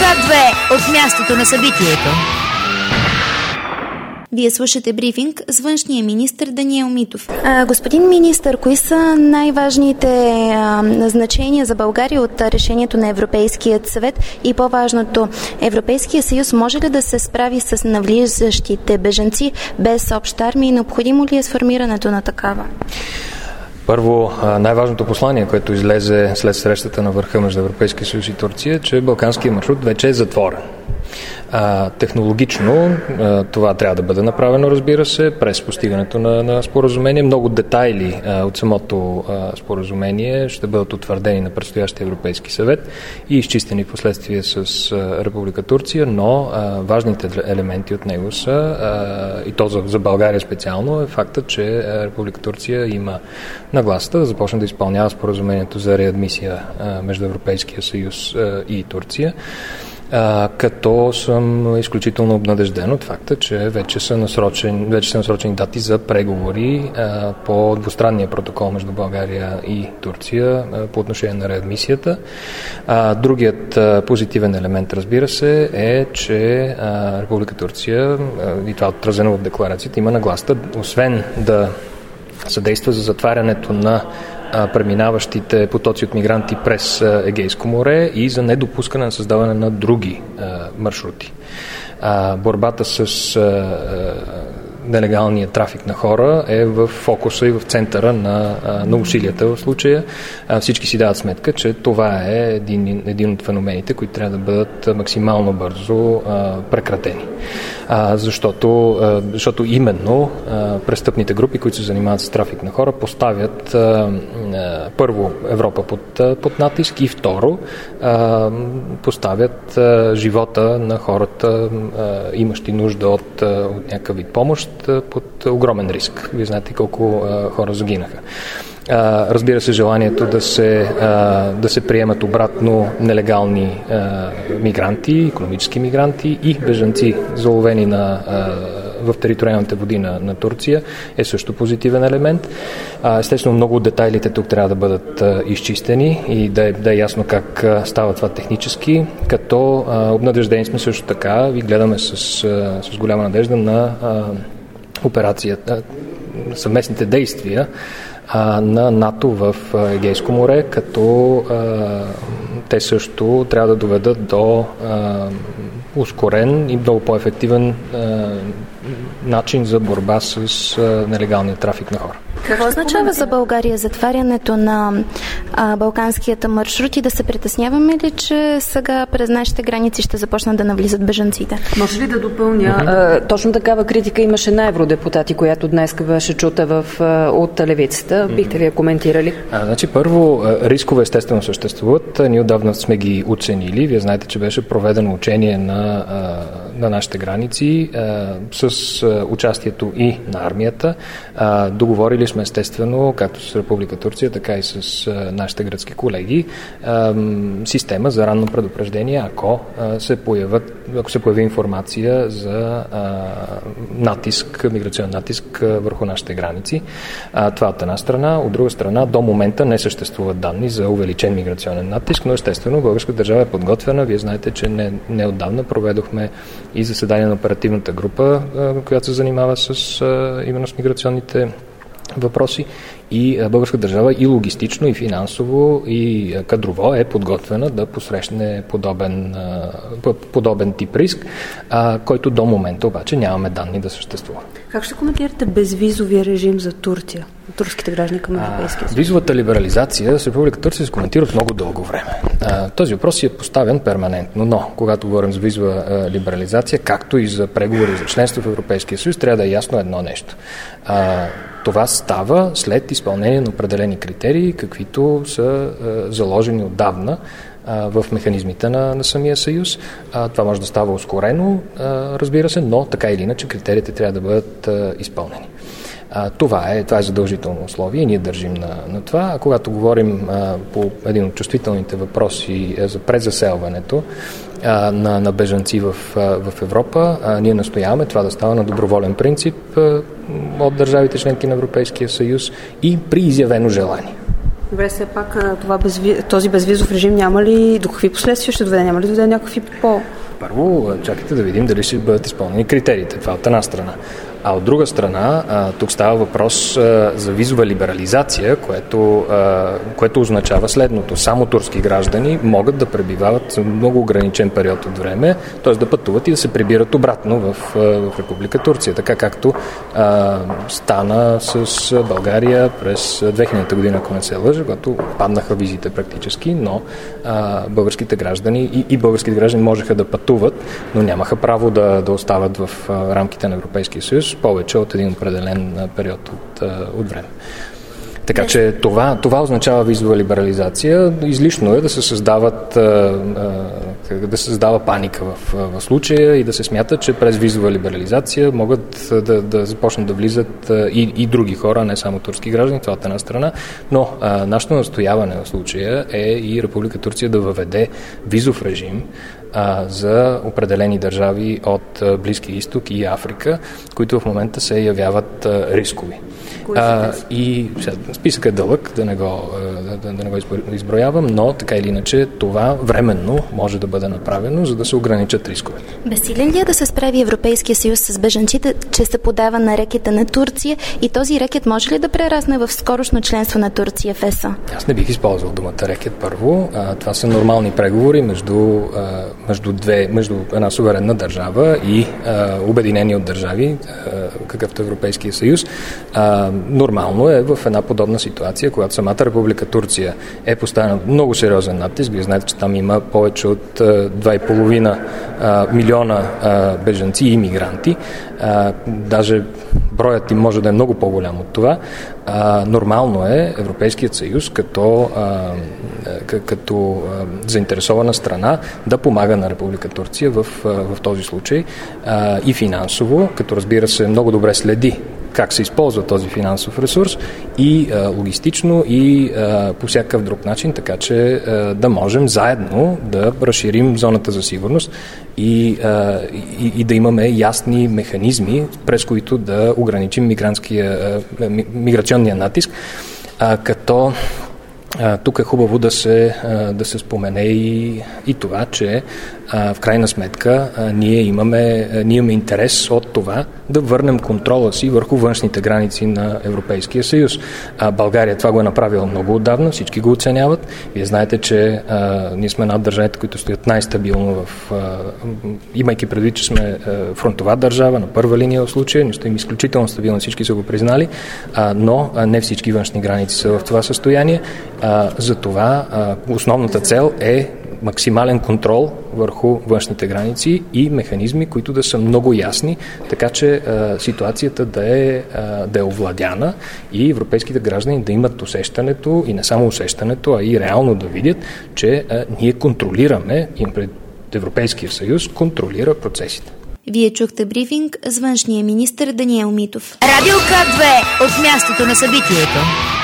К2 от мястото на събитието. Вие слушате брифинг с външния министър Даниел Митов. Господин министър, кои са най-важните назначения за България от решението на Европейският съвет и по-важното, Европейския съюз може ли да се справи с навлизащите бежанци без обща армия и необходимо ли е сформирането на такава? Първо, най-важното послание, което излезе след срещата на върха между Европейския съюз и Турция, че балканският маршрут вече е затворен. Технологично това трябва да бъде направено, разбира се, през постигането на споразумение. Много детайли от самото споразумение ще бъдат утвърдени на предстоящия Европейски съвет и изчистени в последствие с Република Турция, но важните елементи от него са, и то за България специално, е факта, че Република Турция има нагласата да започне да изпълнява споразумението за реадмисия между Европейския съюз и Турция. Като съм изключително обнадежден от факта, че вече са насрочени дати за преговори по двустранния протокол между България и Турция по отношение на реадмисията. Другият позитивен елемент, разбира се, е, че Република Турция, и това отразено в декларацията, има нагласта, освен да съдейства за затварянето на преминаващите потоци от мигранти през Егейско море и за недопускане на създаване на други маршрути. Борбата с нелегалния трафик на хора е в фокуса и в центъра на усилията в случая. Всички си дават сметка, че това е един от феномените, които трябва да бъдат максимално бързо прекратени. Защото именно престъпните групи, които се занимават с трафик на хора, поставят първо Европа под натиск и второ поставят живота на хората, имащи нужда от някакъв вид помощ, под огромен риск. Вие знаете колко хора загинаха. Разбира се, желанието да се приемат обратно нелегални мигранти, икономически мигранти и бежанци, заловени в териториалните води на Турция, е също позитивен елемент. Естествено, много от детайлите тук трябва да бъдат изчистени и да е ясно как става това технически, като обнадеждени сме също така и гледаме с голяма надежда на операцията, съвместните действия на НАТО в Егейско море, като те също трябва да доведат до ускорен и много по-ефективен начин за борба с нелегалния трафик на хора. Какво означава за България затварянето на балканският маршрут и да се притесняваме ли, че сега през нашите граници ще започнат да навлизат бежанците? Може ли да допълня? Точно такава критика имаше на евродепутати, която днес беше чута от левицата. Бихте ли я коментирали? Първо, рискове естествено съществуват. Ние отдавна сме ги оценили. Вие знаете, че беше проведено учение на нашите граници с участието и на армията. Договорили сме естествено, както с Република Турция, така и с нашите гръцки колеги, система за ранно предупреждение, ако се появи информация за миграционен натиск върху нашите граници. Това от една страна. От друга страна, до момента не съществуват данни за увеличен миграционен натиск, но естествено българската държава е подготвена. Вие знаете, че неотдавна проведохме и заседание на оперативната група, която се занимава именно с миграционните въпроси, и българска държава и логистично, и финансово, и кадрово е подготвена да посрещне подобен тип риск, който до момента обаче нямаме данни да съществува. Как ще коментирате безвизовия режим за Турция, турските граждани към Европейския съюз? Визовата либерализация с Република Турция се коментира от много дълго време. Този въпрос е поставен перманентно, но когато говорим за визова либерализация, както и за преговори за членство в Европейския съюз, трябва да е ясно едно нещо. Това става след изпълнение на определени критерии, каквито са заложени отдавна в механизмите на самия съюз. Това може да става ускорено, разбира се, но така или иначе критериите трябва да бъдат изпълнени. Това е задължително условие и ние държим на това. А когато говорим по един от чувствителните въпроси за презаселването на бежанци в Европа, ние настояваме това да става на доброволен принцип от държавите членки на Европейския съюз и при изявено желание. Добре, все пак този безвизов режим няма ли, до какви последствия ще доведе? Няма ли да доведе някакви Първо, чакайте да видим дали ще бъдат изпълнени критериите. Това от една страна. А от друга страна, тук става въпрос за визова либерализация, което означава следното. Само турски граждани могат да пребивават много ограничен период от време, т.е. да пътуват и да се прибират обратно в Република Турция, така както стана с България през 2000 година, ако не се лъжа, когато паднаха визите практически, но българските граждани и българските граждани можеха да пътуват, но нямаха право да остават в рамките на Европейския съюз повече от един определен период от време. Така че това означава визова либерализация. Излишно е да се създава паника в случая и да се смята, че през визова либерализация могат да започнат да влизат и други хора, не само турски граждани, това от една страна. Но нашето настояване в случая е и Република Турция да въведе визов режим за определени държави от Близкия изток и Африка, които в момента се явяват рискови. И списъкът е дълъг, да не го изброявам, но така или иначе това временно може да бъде направено, за да се ограничат рисковете. Безсилен ли е да се справи Европейския съюз с бежанците, че се подава на рекета на Турция и този рекет може ли да прерасне в скорошно членство на Турция в ЕС-а? Аз не бих използвал думата рекет първо. Това са нормални преговори между една суверенна държава и обединени от държави, какъвто Европейския съюз. Нормално е в една подобна ситуация, когато самата Република Турция е поставена много сериозен натиск. Вие знаете, че там има повече от 2,5 милиона бежанци и имигранти. Даже броят им може да е много по-голям от това. Нормално е Европейският съюз като заинтересована страна да помага на Република Турция в този случай и финансово, като разбира се много добре следи как се използва този финансов ресурс и логистично и по всякакъв друг начин, така че да можем заедно да разширим зоната за сигурност и да имаме ясни механизми, през които да ограничим миграционния натиск, като тук е хубаво да се спомене и това, че в крайна сметка ние имаме интерес от това да върнем контрола си върху външните граници на Европейския съюз. България това го е направила много отдавна, всички го оценяват. Вие знаете, че ние сме една от държавите, които стоят най-стабилно имайки предвид, че сме фронтова държава на първа линия в случая, ние стоим изключително стабилно, всички са го признали, но не всички външни граници са в това състояние. Затова основната цел е максимален контрол върху външните граници и механизми, които да са много ясни, така че ситуацията да е овладяна и европейските граждани да имат усещането, и не само усещането, а и реално да видят, че ние контролираме, Европейския съюз контролира процесите. Вие чухте брифинг с външния министър Даниел Митов. Радио К2 от мястото на събитието.